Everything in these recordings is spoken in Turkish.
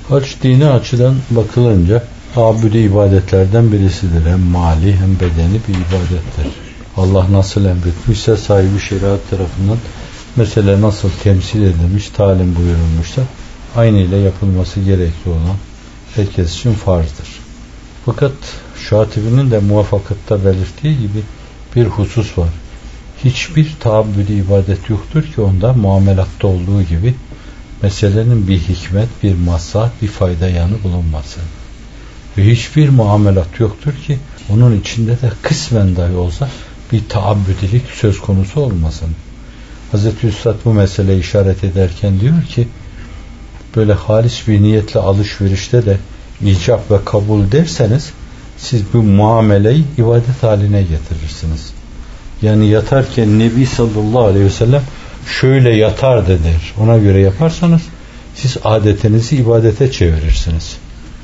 Hac dini açıdan bakılınca tabudi ibadetlerden birisidir. Hem mali hem bedeni bir ibadettir. Allah nasıl emretmişse sahibi şeriat tarafından mesele nasıl temsil edilmiş, talim buyurulmuşsa aynı ile yapılması gerekli olan herkes için farzdır. Fakat Şatibi'nin de muvaffakatta belirttiği gibi bir husus var. Hiçbir taabbüdi ibadet yoktur ki onda muamelatta olduğu gibi meselenin bir hikmet, bir maslahat, bir fayda yanı bulunmasın. Ve hiçbir muamelat yoktur ki onun içinde de kısmen dahi olsa bir taabbüdilik söz konusu olmasın. Hazreti Üstad bu meseleyi işaret ederken diyor ki böyle halis bir niyetle alışverişte de icap ve kabul derseniz siz bu muameleyi ibadet haline getirirsiniz. Yani yatarken Nebi sallallahu aleyhi ve sellem şöyle yatardı der. Ona göre yaparsanız siz adetinizi ibadete çevirirsiniz.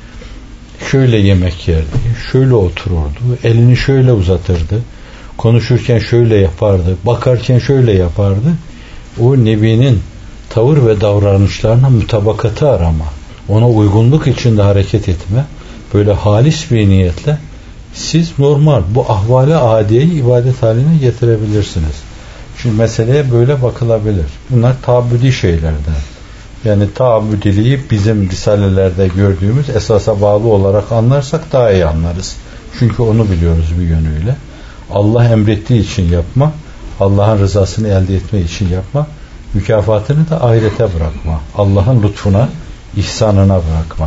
Şöyle yemek yerdi, şöyle otururdu, elini şöyle uzatırdı, konuşurken şöyle yapardı, bakarken şöyle yapardı. O Nebi'nin tavır ve davranışlarına mutabakatı arama, ona uygunluk içinde hareket etme, böyle halis bir niyetle siz normal bu ahvale adiyeyi ibadet haline getirebilirsiniz. Şimdi meseleye böyle bakılabilir. Bunlar taabbüdi şeylerden. Yani taabbüdiliği bizim risalelerde gördüğümüz esasa bağlı olarak anlarsak daha iyi anlarız. Çünkü onu biliyoruz bir yönüyle. Allah emrettiği için yapma, Allah'ın rızasını elde etme için yapma, mükafatını da ahirete bırakma, Allah'ın lütfuna, ihsanına bırakma.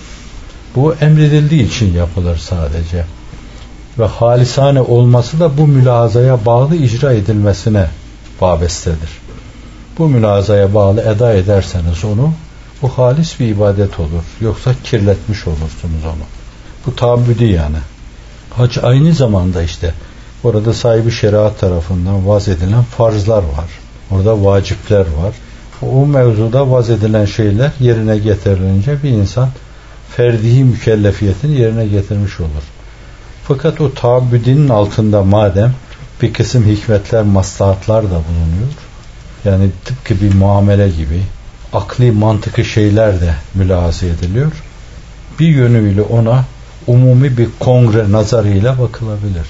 Bu emredildiği için yapılır sadece. Ve halisane olması da bu mülazaya bağlı icra edilmesine vabestedir. Bu mülazaya bağlı eda ederseniz onu, bu halis bir ibadet olur. Yoksa kirletmiş olursunuz onu. Bu taabbüdi yani. Hac aynı zamanda işte orada sahibi şeriat tarafından vaz edilen farzlar var. Orada vacipler var. O mevzuda vaz edilen şeyler yerine getirilince bir insan ferdi mükellefiyetini yerine getirmiş olur. Fakat o taabbüdinin altında madem bir kısım hikmetler, maslahatlar da bulunuyor. Yani tıpkı bir muamele gibi akli, mantıklı şeyler de mülahaza ediliyor. Bir yönüyle ona umumi bir kongre nazarıyla bakılabilir.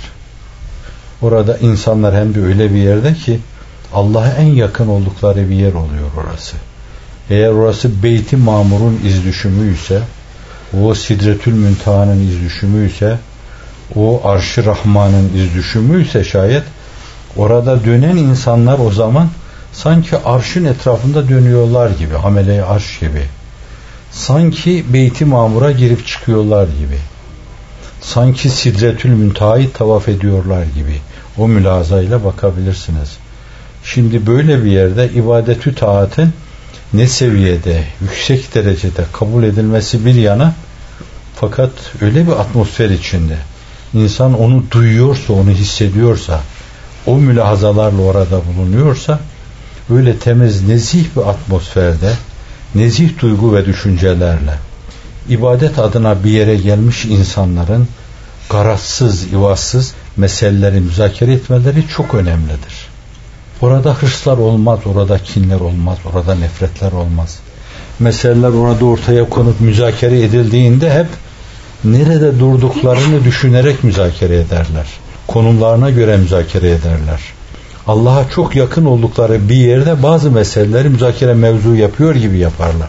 Orada insanlar hem de öyle bir yerde ki Allah'a en yakın oldukları bir yer oluyor orası. Eğer orası Beyt-i Mamur'un iz düşümü ise, o Sidretül Münteha'nın iz düşümü ise, o Arş-ı Rahman'ın iz düşümü ise şayet orada dönen insanlar o zaman sanki arşın etrafında dönüyorlar gibi, hamele-i arş gibi. Sanki Beyt-i Mamur'a girip çıkıyorlar gibi. Sanki Sidretül Münteha'yı tavaf ediyorlar gibi. O mülazayla bakabilirsiniz. Şimdi böyle bir yerde ibadetü taatin ne seviyede, yüksek derecede kabul edilmesi bir yana, fakat öyle bir atmosfer içinde insan onu duyuyorsa, onu hissediyorsa, o mülahazalarla orada bulunuyorsa, öyle temiz, nezih bir atmosferde, nezih duygu ve düşüncelerle ibadet adına bir yere gelmiş insanların garazsız, ivazsız meseleleri müzakere etmeleri çok önemlidir. Orada hırslar olmaz, orada kinler olmaz, orada nefretler olmaz. Meseleler orada ortaya konup müzakere edildiğinde hep nerede durduklarını düşünerek müzakere ederler. Konumlarına göre müzakere ederler. Allah'a çok yakın oldukları bir yerde bazı meseleleri müzakere mevzu yapıyor gibi yaparlar.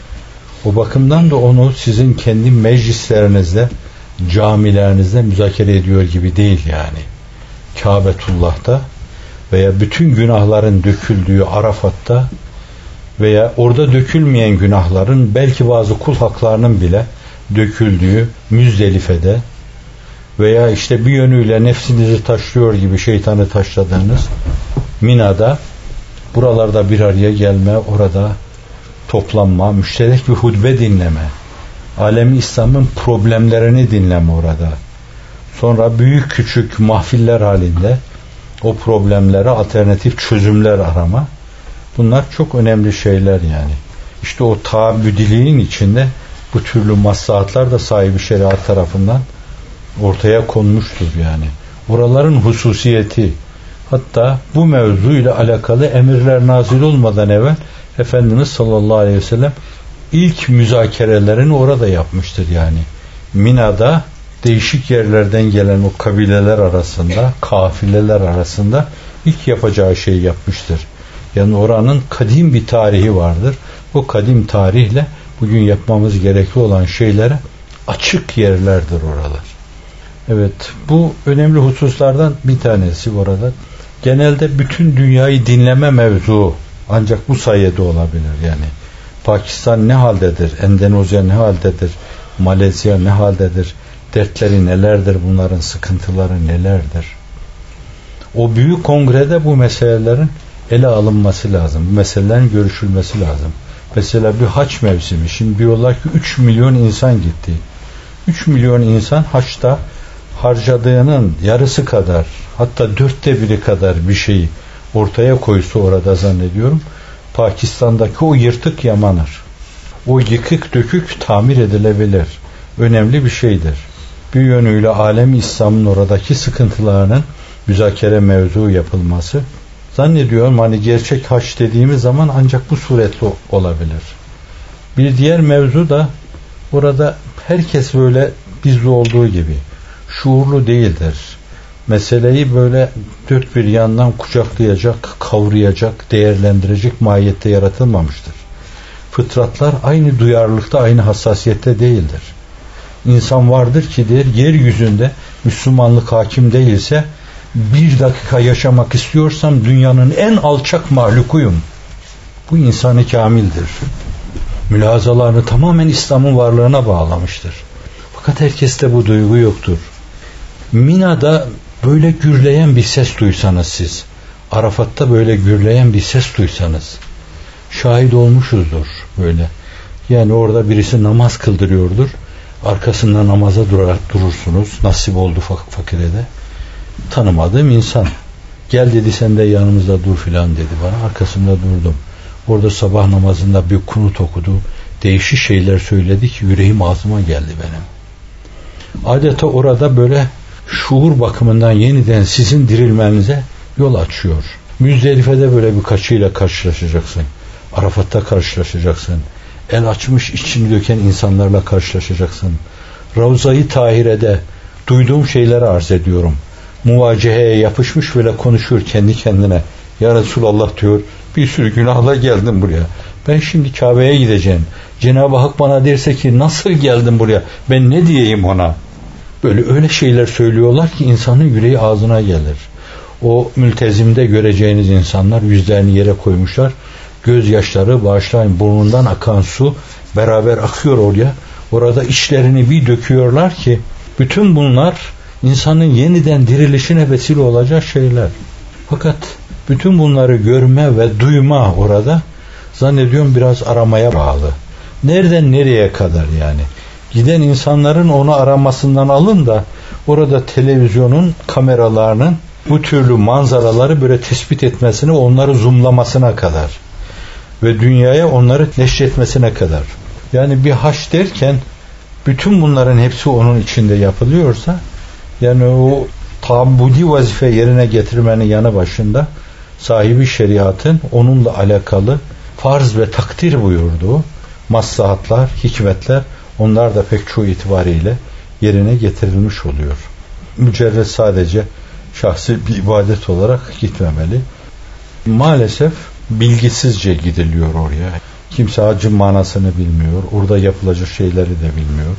O bakımdan da onu sizin kendi meclislerinizde, camilerinizde müzakere ediyor gibi değil yani. Kâbetullah'ta veya bütün günahların döküldüğü Arafat'ta veya orada dökülmeyen günahların, belki bazı kul haklarının bile döküldüğü Müzdelife'de veya işte bir yönüyle nefsinizi taşlıyor gibi şeytanı taşladığınız Mina'da, buralarda bir araya gelme, orada toplanma, müşterek bir hutbe dinleme, alemi İslam'ın problemlerini dinleme orada. Sonra büyük küçük mahfiller halinde o problemlere alternatif çözümler arama. Bunlar çok önemli şeyler yani. İşte o taabbüdiliğin içinde bu türlü maslahatlar da sahibi şeriat tarafından ortaya konmuştur yani. Oraların hususiyeti, hatta bu mevzuyla alakalı emirler nazil olmadan evvel Efendimiz sallallahu aleyhi ve sellem ilk müzakerelerini orada yapmıştır yani. Mina'da değişik yerlerden gelen o kabileler arasında, kafileler arasında ilk yapacağı şeyi yapmıştır. Yani oranın kadim bir tarihi vardır. O kadim tarihle bugün yapmamız gerekli olan şeylere açık yerlerdir oralar. Evet, bu önemli hususlardan bir tanesi orada. Genelde bütün dünyayı dinleme mevzu ancak bu sayede olabilir yani. Pakistan ne haldedir? Endonezya ne haldedir? Malezya ne haldedir? Dertleri nelerdir? Bunların sıkıntıları nelerdir? O büyük kongrede bu meselelerin ele alınması lazım. Bu meselelerin görüşülmesi lazım. Mesela bir haç mevsimi. Şimdi diyorlar ki 3 milyon insan gitti. 3 milyon insan haçta harcadığının yarısı kadar, hatta 1/4 kadar bir şeyi ortaya koysa orada zannediyorum Pakistan'daki o yırtık yamanır. O yıkık dökük tamir edilebilir. Önemli bir şeydir. Bir yönüyle alem İslam'ın oradaki sıkıntılarının müzakere mevzu yapılması, zannediyorum hani gerçek haç dediğimiz zaman ancak bu suretle olabilir. Bir diğer mevzu da orada herkes böyle bizde olduğu gibi şuurlu değildir. Meseleyi böyle dört bir yandan kucaklayacak, kavrayacak, değerlendirecek mahiyette yaratılmamıştır. Fıtratlar aynı duyarlılıkta, aynı hassasiyette değildir. İnsan vardır ki der, yeryüzünde Müslümanlık hakim değilse bir dakika yaşamak istiyorsam dünyanın en alçak mahlukuyum. Bu insanı kamildir. Mülazalarını tamamen İslam'ın varlığına bağlamıştır. Fakat herkeste bu duygu yoktur. Mina'da böyle gürleyen bir ses duysanız siz, Arafat'ta böyle gürleyen bir ses duysanız, şahit olmuşuzdur böyle. Yani orada birisi namaz kıldırıyordur, arkasında namaza durursunuz, nasip oldu fakire de. Tanımadığım insan, gel dedi sen de yanımızda dur filan dedi bana, arkasında durdum. Orada sabah namazında bir kunut okudu, değişik şeyler söyledi ki yüreğim ağzıma geldi benim. Adeta orada böyle şuur bakımından yeniden sizin dirilmenize yol açıyor. Müzdelife'de böyle birkaçıyla karşılaşacaksın. Arafat'ta karşılaşacaksın. El açmış içini döken insanlarla karşılaşacaksın. Ravza-i Tahire'de duyduğum şeyleri arz ediyorum. Muvaceheye yapışmış böyle konuşuyor kendi kendine. Ya Resulallah diyor, bir sürü günahla geldim buraya. Ben şimdi Kabe'ye gideceğim. Cenab-ı Hak bana derse ki nasıl geldim buraya? Ben ne diyeyim ona? Böyle öyle şeyler söylüyorlar ki insanın yüreği ağzına gelir. O mültezimde göreceğiniz insanlar yüzlerini yere koymuşlar. Gözyaşları, bağışlayın, burnundan akan su beraber akıyor oraya. Orada içlerini bir döküyorlar ki bütün bunlar insanın yeniden dirilişine vesile olacak şeyler. Fakat bütün bunları görme ve duyma orada zannediyorum biraz aramaya bağlı. Nereden nereye kadar yani? Giden insanların onu aramasından alın da orada televizyonun kameralarının bu türlü manzaraları böyle tespit etmesine, onları zoomlamasına kadar ve dünyaya onları neşretmesine kadar. Yani bir haç derken bütün bunların hepsi onun içinde yapılıyorsa yani o tabudi vazife yerine getirmenin yanı başında sahibi şeriatın onunla alakalı farz ve takdir buyurduğu maslahatlar, hikmetler onlar da pek çoğu itibariyle yerine getirilmiş oluyor. Mücerred sadece şahsi bir ibadet olarak gitmemeli. Maalesef bilgisizce gidiliyor oraya. Kimse hacın manasını bilmiyor. Orada yapılacak şeyleri de bilmiyor.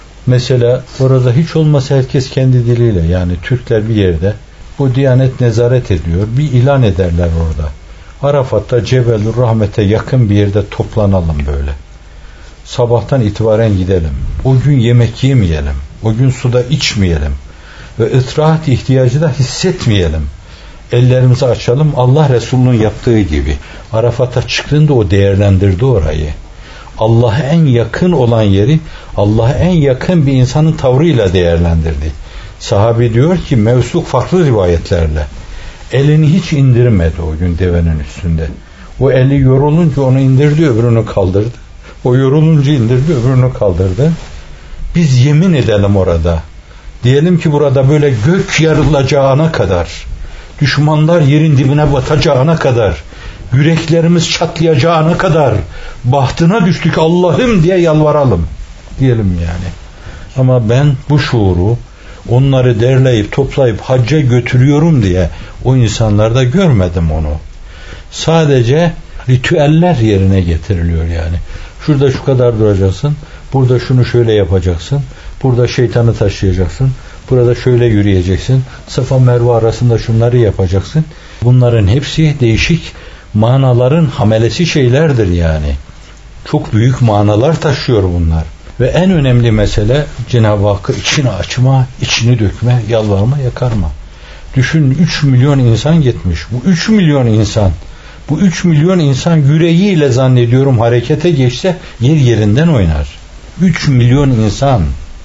Mesela orada hiç olmasa herkes kendi diliyle yani Türkler bir yerde bu Diyanet nezaret ediyor. Bir ilan ederler orada. Arafat'ta Cebelur Rahmet'e yakın bir yerde toplanalım böyle. Sabahtan itibaren gidelim. O gün yemek yemeyelim. O gün suda içmeyelim. Ve ıtrahat ihtiyacı da hissetmeyelim. Ellerimizi açalım. Allah Resulü'nün yaptığı gibi. Arafat'a çıktığında o değerlendirdi orayı. Allah'a en yakın olan yeri Allah'a en yakın bir insanın tavrıyla değerlendirdi. Sahabe diyor ki mevsuk farklı rivayetlerle elini hiç indirmedi o gün devenin üstünde. O eli yorulunca onu indirdi, öbürünü kaldırdı. O yorulunca indirdi, öbürünü kaldırdı. Biz yemin edelim orada. Diyelim ki burada böyle gök yarılacağına kadar, düşmanlar yerin dibine batacağına kadar yüreklerimiz çatlayacağına kadar bahtına düştük Allah'ım diye yalvaralım diyelim yani. Ama ben bu şuuru, onları derleyip toplayıp hacca götürüyorum diye o insanlarda görmedim onu. Sadece ritüeller yerine getiriliyor yani. Şurada şu kadar duracaksın, burada şunu şöyle yapacaksın, burada şeytanı taşıyacaksın, burada şöyle yürüyeceksin, Safa Merve arasında şunları yapacaksın. Bunların hepsi değişik manaların hamelesi şeylerdir yani. Çok büyük manalar taşıyor bunlar. Ve en önemli mesele Cenab-ı Hakk'ı içini açma, içini dökme, yalvarma, yakarma. Düşün 3 milyon insan gitmiş. Bu 3 milyon insan, bu 3 milyon insan yüreğiyle zannediyorum harekete geçse yer yerinden oynar. 3 milyon insan.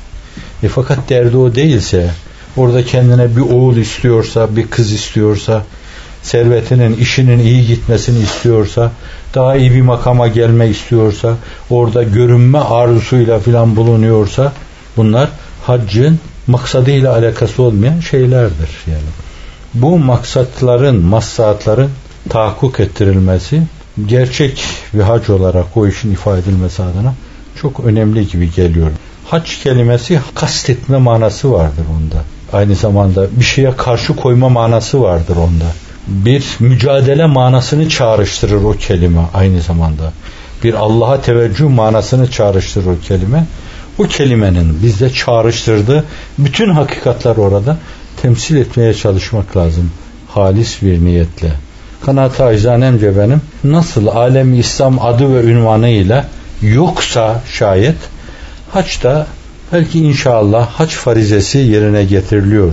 Fakat derdi o değilse, orada kendine bir oğul istiyorsa, bir kız istiyorsa, servetinin, işinin iyi gitmesini istiyorsa, daha iyi bir makama gelmek istiyorsa, orada görünme arzusuyla filan bulunuyorsa, bunlar haccın maksadıyla alakası olmayan şeylerdir yani. Bu maksatların, maslahatların tahakkuk ettirilmesi, gerçek bir hac olarak o işin ifade edilmesi adına çok önemli gibi geliyor. Hac kelimesi kastetme manası vardır onda. Aynı zamanda bir şeye karşı koyma manası vardır onda. Bir mücadele manasını çağrıştırır o kelime aynı zamanda. Bir Allah'a teveccüh manasını çağrıştırır o kelime. O kelimenin bizde çağrıştırdığı bütün hakikatler orada temsil etmeye çalışmak lazım. Halis bir niyetle. Kanaat-ı acizanemce benim, nasıl alem-i İslam adı ve ünvanıyla yoksa şayet, haçta belki inşallah hac farizesi yerine getiriliyor.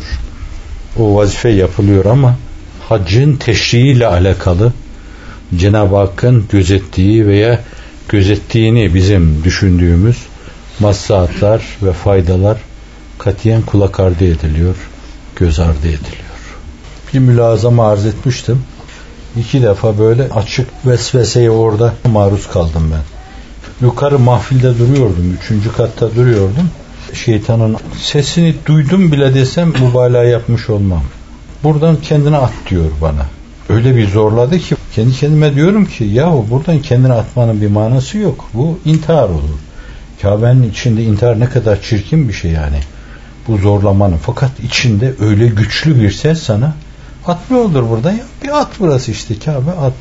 O vazife yapılıyor ama haccın teşriğiyle alakalı Cenab-ı Hakk'ın gözettiği veya gözettiğini bizim düşündüğümüz maslahatlar ve faydalar katiyen kulak ardı ediliyor, göz ardı ediliyor. Bir mülazama arz etmiştim. 2 defa böyle açık vesveseye orada maruz kaldım ben. Yukarı mahfilde duruyordum, 3. katta duruyordum. Şeytanın sesini duydum bile desem mübalağa yapmış olmam. Buradan kendine at diyor bana. Öyle bir zorladı ki kendi kendime diyorum ki yahu buradan kendine atmanın bir manası yok. Bu intihar olur. Kabe'nin içinde intihar ne kadar çirkin bir şey yani. Bu zorlamanın. Fakat içinde öyle güçlü bir ses sana at ne olur buradan ya? Bir at burası işte Kabe at.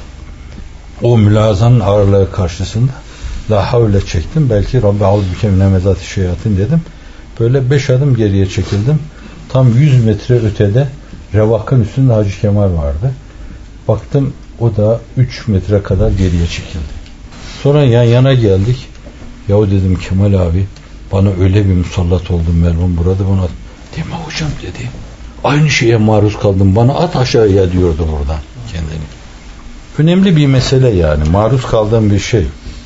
O mülazanın ağırlığı karşısında la havle çektim. Belki Rabbi auzubike mine mezati şeyatin dedim. Böyle 5 adım geriye çekildim. Tam 100 metre ötede Revak'ın üstünde Hacı Kemal vardı. Baktım o da 3 metre kadar geriye çekildi. Sonra yan yana geldik. Yahu dedim Kemal abi bana öyle bir musallat oldum merhum burada bana deme hocam dedi. Aynı şeye maruz kaldım. Bana at aşağıya diyordu buradan kendini. Önemli bir mesele yani. Maruz kaldığım bir şey.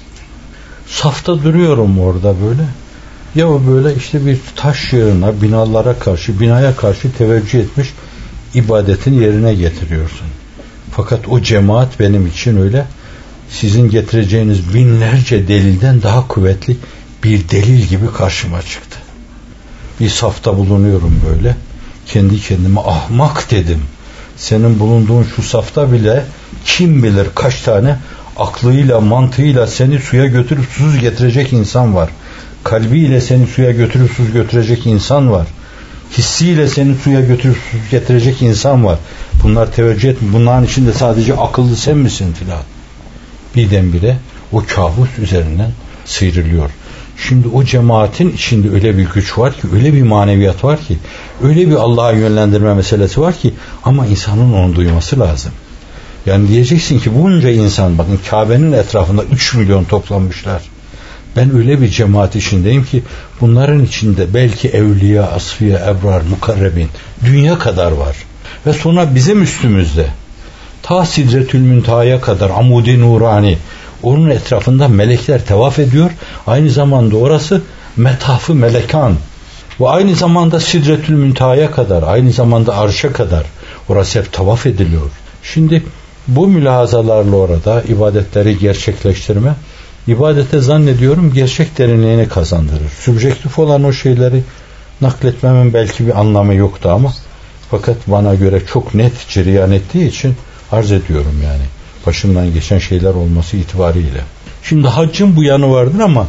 Safta duruyorum orada böyle. Ya o böyle işte bir taş yığına, binaya karşı teveccüh etmiş ibadetini yerine getiriyorsun. Fakat o cemaat benim için öyle sizin getireceğiniz binlerce delilden daha kuvvetli bir delil gibi karşıma çıktı. Bir safta bulunuyorum böyle. Kendi kendime ahmak dedim. Senin bulunduğun şu safta bile kim bilir kaç tane aklıyla, mantığıyla seni suya götürüp susuz getirecek insan var. Kalbiyle seni suya götürüp susuz götürecek insan var. Hissiyle seni suya götürüp susuz getirecek insan var. Bunlar teveccüh etme. Bunların içinde sadece akıllı sen misin filan. Birdenbire o kabus üzerinden sıyrılıyor. Şimdi o cemaatin içinde öyle bir güç var ki, öyle bir maneviyat var ki, öyle bir Allah'a yönlendirme meselesi var ki ama insanın onu duyması lazım. Yani diyeceksin ki bunca insan bakın Kabe'nin etrafında 3 milyon toplanmışlar. Ben öyle bir cemaat içindeyim ki bunların içinde belki evliya, asfiye, ebrar, mukarrebin dünya kadar var. Ve sonra bizim üstümüzde ta Sidretül Münteha'ya kadar Amud-i Nurani onun etrafında melekler tevaf ediyor. Aynı zamanda orası metafı melekan ve aynı zamanda Sidretül Münteha'ya kadar, aynı zamanda arşa kadar orası hep tavaf ediliyor. Şimdi bu mülahazalarla orada ibadetleri gerçekleştirme, ibadete zannediyorum gerçek derinliğini kazandırır. Sübjektif olan o şeyleri nakletmemin belki bir anlamı yoktu ama fakat bana göre çok net cereyan ettiği için arz ediyorum yani. başımdan geçen şeyler olması itibariyle. Şimdi haccın bu yanı vardır ama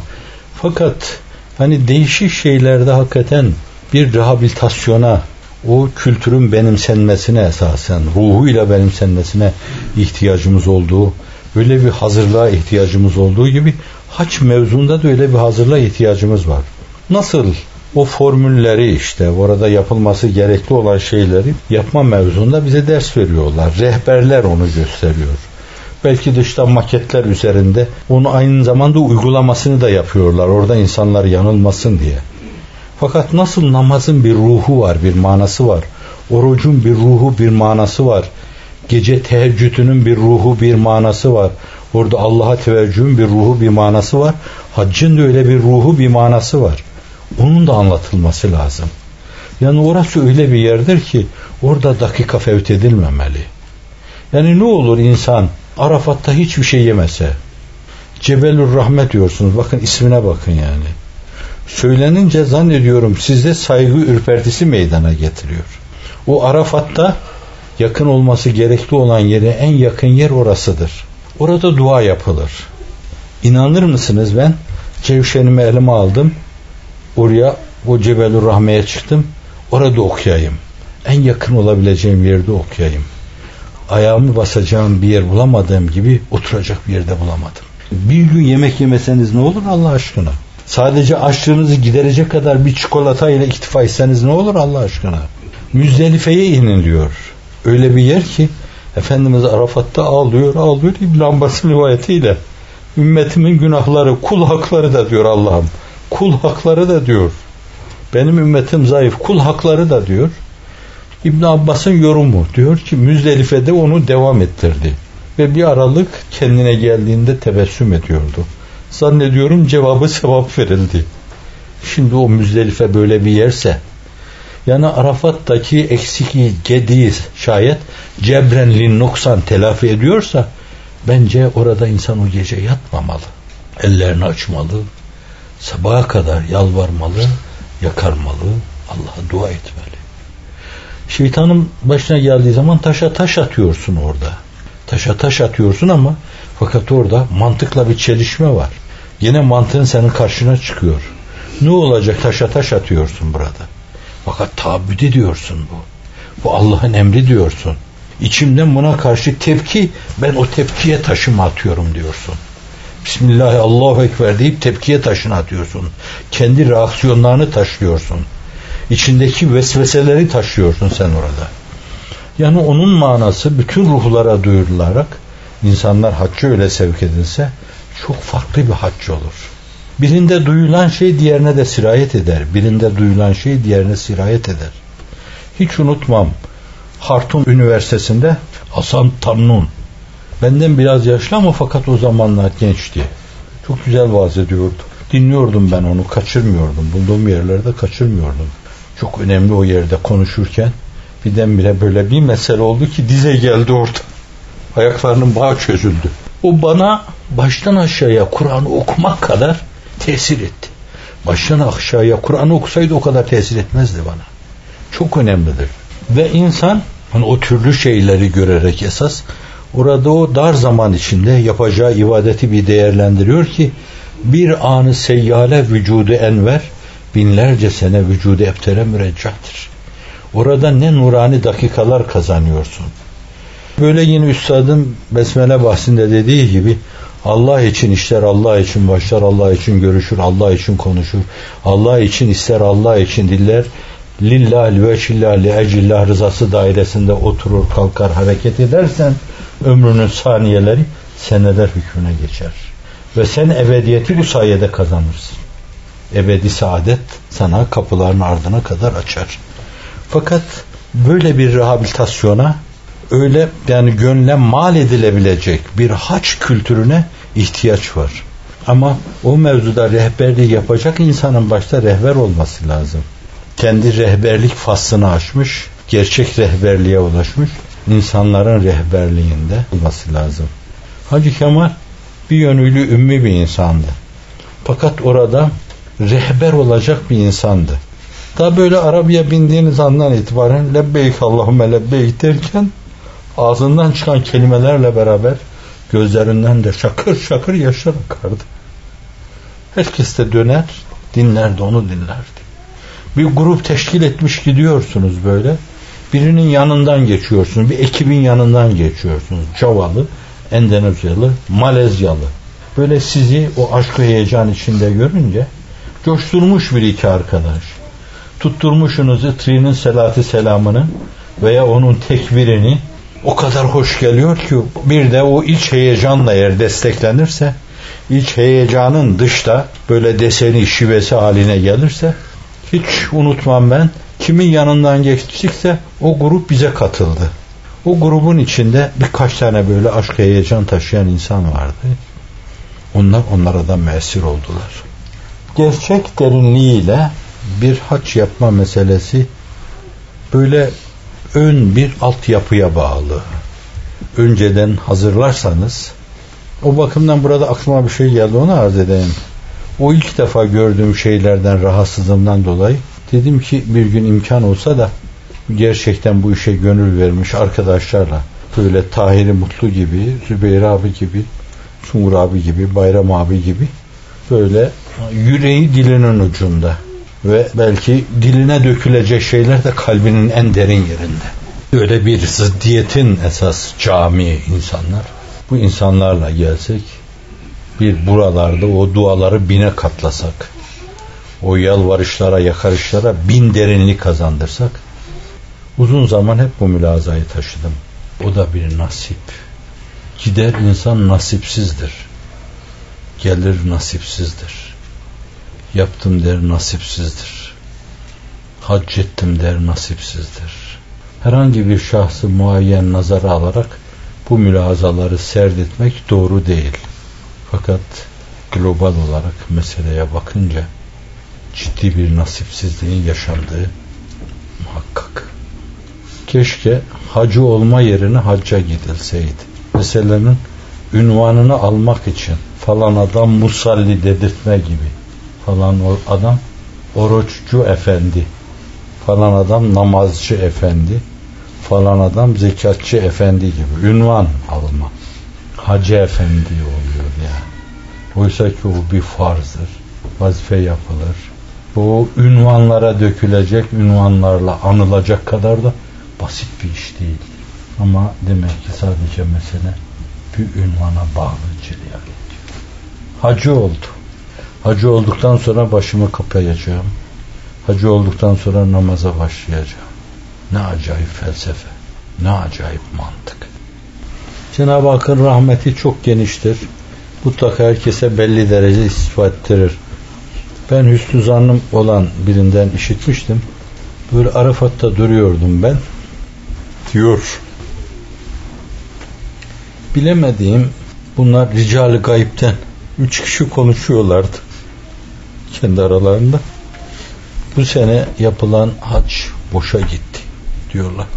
fakat hani değişik şeylerde hakikaten bir rehabilitasyona, o kültürün benimsenmesine esasen, ruhuyla benimsenmesine ihtiyacımız olduğu, öyle bir hazırlığa ihtiyacımız olduğu gibi hac mevzunda da öyle bir hazırlığa ihtiyacımız var. Nasıl o formülleri işte orada yapılması gerekli olan şeyleri yapma mevzunda bize ders veriyorlar. Rehberler onu gösteriyor. Belki dıştan maketler üzerinde onu aynı zamanda uygulamasını da yapıyorlar. Orada insanlar yanılmasın diye. Fakat nasıl namazın bir ruhu var, bir manası var. Orucun bir ruhu, bir manası var. Gece teheccüdünün bir ruhu, bir manası var. Orada Allah'a teveccühün bir ruhu, bir manası var. Haccın da öyle bir ruhu, bir manası var. Onun da anlatılması lazım. Yani orası öyle bir yerdir ki orada dakika fevt edilmemeli. Yani ne olur insan Arafat'ta hiçbir şey yemese, Cebelur Rahmet diyorsunuz, bakın ismine bakın yani. Söylenince zannediyorum sizde saygı ürpertisi meydana getiriyor. O Arafat'ta yakın olması gerekli olan yere en yakın yer orasıdır. Orada dua yapılır. İnanır mısınız, ben cevşenimi elime aldım. Oraya, o Cebelur Rahme'ye çıktım. Orada okuyayım. En yakın olabileceğim yerde okuyayım. Ayağımı basacağım bir yer bulamadığım gibi oturacak bir yerde bulamadım. Bir gün yemek yemeseniz ne olur Allah aşkına? Sadece açlığınızı giderecek kadar bir çikolata ile iktifa etseniz ne olur Allah aşkına? Müzdelife'ye inin diyor. Öyle bir yer ki Efendimiz Arafat'ta ağlıyor İbn Abbas'ın rivayetiyle. Ümmetimin günahları, kul hakları da diyor Allah'ım. Kul hakları da diyor. Benim ümmetim zayıf, kul hakları da diyor. İbn Abbas'ın yorumu diyor ki Müzdelife'de onu devam ettirdi. Ve bir aralık kendine geldiğinde tebessüm ediyordu. Zannediyorum cevabı sevap verildi. Şimdi o Müzdelife böyle bir yerse, yani Arafat'taki eksikliği, gediği şayet cebrenli noksan telafi ediyorsa, bence orada insan o gece yatmamalı. Ellerini açmalı, sabaha kadar yalvarmalı, yakarmalı, Allah'a dua etmeli. Şeytanın başına geldiği zaman taşa taş atıyorsun orada. Taşa taş atıyorsun ama fakat orada mantıkla bir çelişme var. Yine mantığın senin karşına çıkıyor. Ne olacak, taşa taş atıyorsun burada. Fakat taabüd ediyorsun bu. Bu Allah'ın emri diyorsun. İçimden buna karşı tepki, ben o tepkiye taşımı atıyorum diyorsun. Bismillah, Allahu Ekber deyip tepkiye taşını atıyorsun. Kendi reaksiyonlarını taşıyorsun. İçindeki vesveseleri taşıyorsun sen orada. Yani onun manası bütün ruhlara duyurularak insanlar hacca öyle sevk edilse çok farklı bir hac olur. Birinde duyulan şey diğerine de sirayet eder. Birinde duyulan şey diğerine sirayet eder. Hiç unutmam, Hartum Üniversitesi'nde Hasan Tannun, benden biraz yaşlı ama fakat o zamanlar gençti. Çok güzel vaaz ediyordu. Dinliyordum ben onu, kaçırmıyordum. Bulduğum yerlerde kaçırmıyordum. Çok önemli o yerde konuşurken birdenbire böyle bir mesele oldu ki dize geldi orada. Ayaklarının bağı çözüldü. O bana baştan aşağıya Kur'an'ı okumak kadar tesir etti. Baştan aşağıya Kur'an'ı okusaydı o kadar tesir etmezdi bana. Çok önemlidir. Ve insan hani o türlü şeyleri görerek esas orada o dar zaman içinde yapacağı ibadeti bir değerlendiriyor ki bir anı seyyale vücudu enver binlerce sene vücudu ebtere müreccahtır. Orada ne nurani dakikalar kazanıyorsun. Böyle yine üstadın Besmele bahsinde dediği gibi Allah için işler, Allah için başlar, Allah için görüşür, Allah için konuşur, Allah için ister, Allah için diller, lillahi ve şillahi ecillah rızası dairesinde oturur, kalkar, hareket edersen ömrünün saniyeleri seneler hükmüne geçer. Ve sen ebediyeti bu sayede kazanırsın. Ebedi saadet sana kapıların ardına kadar açar. Fakat böyle bir rehabilitasyona, öyle yani gönle mal edilebilecek bir hac kültürüne ihtiyaç var. Ama o mevzuda rehberliği yapacak insanın başta rehber olması lazım. Kendi rehberlik faslını aşmış, gerçek rehberliğe ulaşmış insanların rehberliğinde olması lazım. Hacı Kemal bir yönüyle ümmi bir insandı. Fakat orada rehber olacak bir insandı. Daha böyle arabaya bindiğiniz andan itibaren lebbeyk Allahümme lebbeyk derken ağzından çıkan kelimelerle beraber Gözlerinden de şakır şakır yaşlar akardı. Herkes de döner, dinlerdi, onu dinlerdi. Bir grup teşkil etmiş gidiyorsunuz böyle. Birinin yanından geçiyorsunuz, bir ekibin yanından geçiyorsunuz. Javalı, Endonezyalı, Malezyalı. Böyle sizi o aşk ve heyecan içinde görünce coşturmuş bir iki arkadaş. Tutturmuşsunuz Itri'nin selatü selamını veya onun tekbirini, o kadar hoş geliyor ki bir de o iç heyecanla eğer desteklenirse, iç heyecanın dışta böyle deseni, şivesi haline gelirse, hiç unutmam ben, kimin yanından geçtikse o grup bize katıldı. O grubun içinde birkaç tane böyle aşk heyecan taşıyan insan vardı. Onlar onlara da mesir oldular. Gerçek derinliğiyle bir hac yapma meselesi böyle ön bir altyapıya bağlı. Önceden hazırlarsanız, o bakımdan burada aklıma bir şey geldi, onu arz edeyim. O ilk defa gördüğüm şeylerden, rahatsızlığımdan dolayı dedim ki bir gün imkan olsa da gerçekten bu işe gönül vermiş arkadaşlarla, böyle Tahir Mutlu gibi, Zübeyir abi gibi, Sungur abi gibi, Bayram abi gibi, böyle yüreği dilinin ucunda ve belki diline dökülecek şeyler de kalbinin en derin yerinde. Öyle bir ziddiyetin esas cami insanlar. Bu insanlarla gelsek, bir buralarda o duaları 1000'e katlasak, o yalvarışlara, yakarışlara 1000 derinlik kazandırsak, uzun zaman hep bu mülazayı taşıdım. O da bir nasip. Gider insan nasipsizdir. Gelir nasipsizdir. Yaptım der nasipsizdir. Hac ettim der nasipsizdir. Herhangi bir şahsı muayyen nazara alarak bu mülazaları serdetmek doğru değil. Fakat global olarak meseleye bakınca ciddi bir nasipsizliğin yaşandığı muhakkak. Keşke hacı olma yerine hacca gidilseydi. Meselenin ünvanını almak için falan adam musalli dedirtme gibi, falan adam oruçcu efendi, falan adam namazcı efendi, falan adam zekatçı efendi gibi ünvan alma. Hacı efendi oluyor yani. Oysa ki o bir farzdır. Vazife yapılır. O ünvanlara dökülecek, ünvanlarla anılacak kadar da basit bir iş değil. Ama demek ki sadece mesele bir ünvana bağlı cereyan ediyor. Hacı oldu. Hacı olduktan sonra başımı kapayacağım. Hacı olduktan sonra namaza başlayacağım. Ne acayip felsefe, ne acayip mantık. Cenab-ı Hakk'ın rahmeti çok geniştir. Mutlaka herkese belli derece istifade ettirir. Ben hüsnü zannım olan birinden işitmiştim. Böyle Arafat'ta duruyordum ben. Diyor. Bilemediğim, bunlar rical-i gayipten 3 kişi konuşuyorlardı kendi aralarında. Bu sene yapılan hac boşa gitti diyorlardı.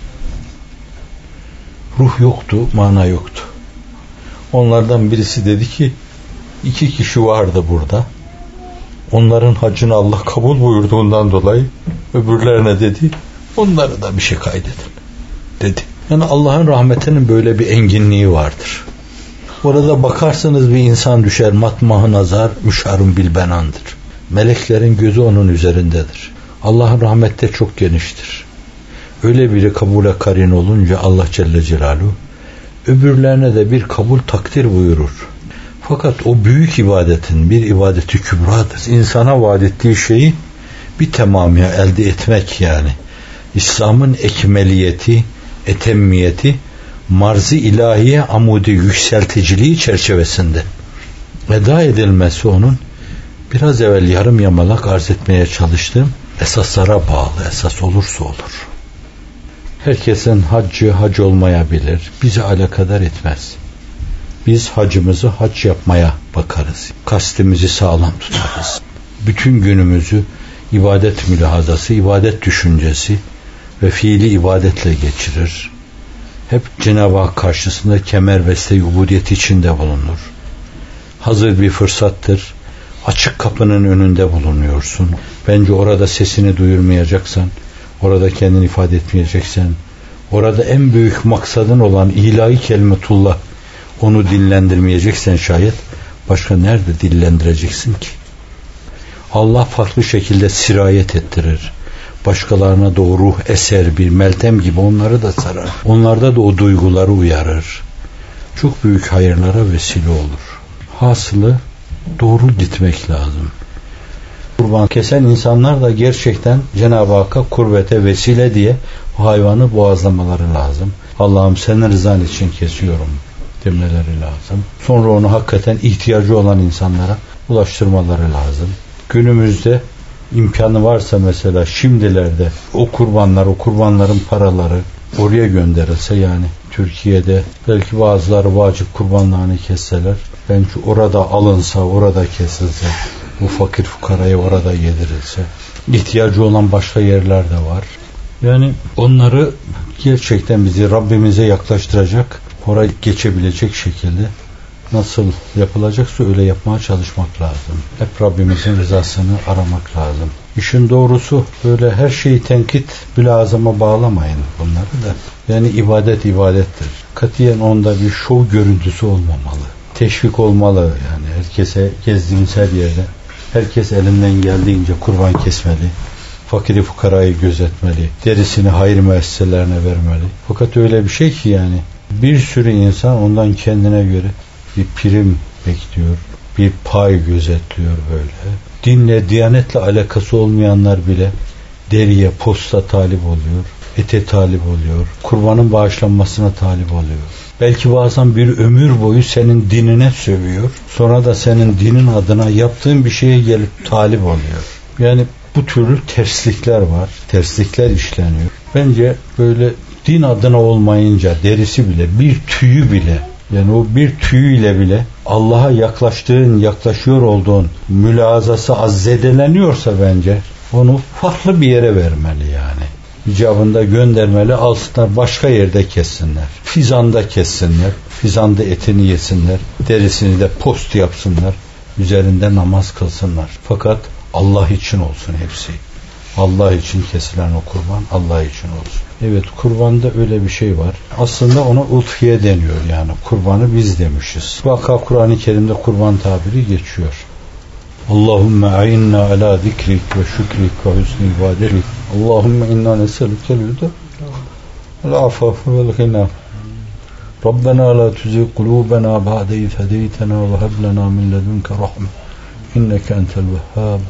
Ruh yoktu, mana yoktu. Onlardan birisi dedi ki 2 kişi vardı burada. Onların hacını Allah kabul buyurduğundan dolayı öbürlerine dedi, onlara da bir şey kaydedin dedi. Yani Allah'ın rahmetinin böyle bir enginliği vardır. Orada bakarsanız bir insan düşer, matmahı nazar müşarun bil benandır. Meleklerin gözü onun üzerindedir. Allah'ın rahmeti de çok geniştir. Öyle biri kabule karin olunca Allah Celle Celaluhu öbürlerine de bir kabul takdir buyurur. Fakat o büyük ibadetin bir ibadeti kübradır. İnsana vaat ettiği şeyi bir tamamıya elde etmek yani. İslam'ın ekmeliyeti, etemmiyeti, marz-ı ilahiye amudi yükselticiliği çerçevesinde eda edilmesi onun biraz evvel yarım yamalak arz etmeye çalıştığım esaslara bağlı. Esas olursa olur. Herkesin haccı hac olmayabilir. Bizi alakadar etmez. Biz hacımızı hac yapmaya bakarız. Kastimizi sağlam tutarız. Bütün günümüzü ibadet mülahazası, ibadet düşüncesi ve fiili ibadetle geçirir. Hep Cenab-ı Hak karşısında kemer beste ubudiyeti içinde bulunur. Hazır bir fırsattır. Açık kapının önünde bulunuyorsun. Bence orada sesini duyurmayacaksan, orada kendini ifade etmeyeceksen, orada en büyük maksadın olan ilahi kelimetullah, onu dinlendirmeyeceksen şayet başka nerede dillendireceksin ki? Allah farklı şekilde sirayet ettirir. Başkalarına da o ruh eser, bir meltem gibi onları da sarar. Onlarda da o duyguları uyarır. Çok büyük hayırlara vesile olur. Hasılı doğru gitmek lazım. Kurban kesen insanlar da gerçekten Cenab-ı Hakk'a kurbete vesile diye o hayvanı boğazlamaları lazım. Allah'ım senin rızan için kesiyorum demeleri lazım. Sonra onu hakikaten ihtiyacı olan insanlara ulaştırmaları lazım. Günümüzde imkanı varsa mesela şimdilerde o kurbanların paraları oraya gönderilse, yani Türkiye'de belki bazıları vacip kurbanlarını kesseler, bence orada alınsa, orada kesilse, bu fakir fukaraya orada yedirilse, ihtiyacı olan başka yerler de var. Yani onları gerçekten bizi Rabbimize yaklaştıracak, oraya geçebilecek şekilde nasıl yapılacaksa öyle yapmaya çalışmak lazım. Hep Rabbimizin rızasını aramak lazım. İşin doğrusu böyle her şeyi tenkit bülazıma bağlamayın bunları da. Yani ibadet ibadettir. Katiyen onda bir şov görüntüsü olmamalı. Teşvik olmalı yani herkese, gezdiğimiz her yerde. Herkes elinden geldiğince kurban kesmeli. Fakiri fukarayı gözetmeli. Derisini hayır müesseselerine vermeli. Fakat öyle bir şey ki yani bir sürü insan ondan kendine göre bir prim bekliyor, bir pay gözetliyor böyle. Dinle, diyanetle alakası olmayanlar bile deriye, posta talip oluyor, ete talip oluyor, kurbanın bağışlanmasına talip oluyor. Belki bazen bir ömür boyu senin dinine sövüyor, sonra da senin dinin adına yaptığın bir şeye gelip talip oluyor. Yani bu türlü terslikler var, terslikler işleniyor. Bence böyle din adına olmayınca derisi bile, bir tüyü bile, yani o bir tüyüyle bile Allah'a yaklaşıyor olduğun mülazası azzedeleniyorsa bence onu farklı bir yere vermeli yani. İcabında göndermeli, alsınlar başka yerde kessinler. Fizanda kessinler. Fizanda etini yesinler. Derisini de post yapsınlar. Üzerinde namaz kılsınlar. Fakat Allah için olsun hepsi. Allah için kesilen o kurban Allah için olsun. Evet, kurbanda öyle bir şey var. Aslında ona udhiye deniyor yani. Kurbanı biz demişiz. Vaka Kur'an-ı Kerim'de kurban tabiri geçiyor. Allahümme a'inna ala zikrik ve şükrik ve husni ibadetik. Allahümme inna neselükel huda vel afafe vel ghina. Rabbena la tuzigh kulubena ba'de iz hedeytena ve heb lena min ledunke rahme. İnneke entel vehhab.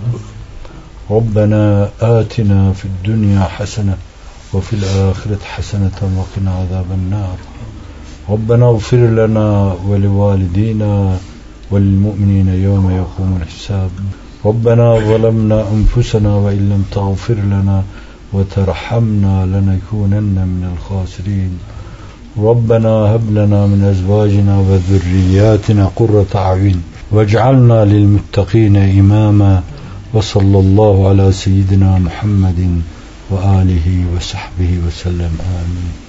Rabbena atina fid dunya hasene ve fil ahiret haseneten ve qina azaben nar. Rabbena ighfir lana ve li validina والمؤمنين يوم يقوم الحساب ربنا ظلمنا أنفسنا وإن لم تغفر لنا وترحمنا لنكونن من الخاسرين ربنا هب لنا من أزواجنا وذرياتنا قرة أعين واجعلنا للمتقين إماما وصلى الله على سيدنا محمد وآله وصحبه وسلم آمين.